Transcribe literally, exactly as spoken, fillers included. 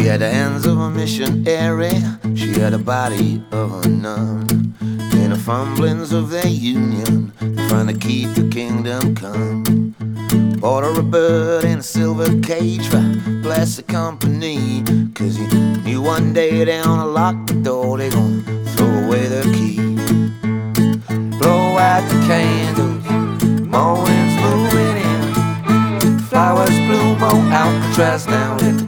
had the hands of a missionary, she had the body of a nun. In the fumblings of their union, trying to keep the kingdom come. Bought her a bird in a silver cage for blessed company, cause he knew one day they gonna lock the door, they gonna throw away their key. Blow out the candles, morning's moving in. Flowers bloom on Alcatraz now, let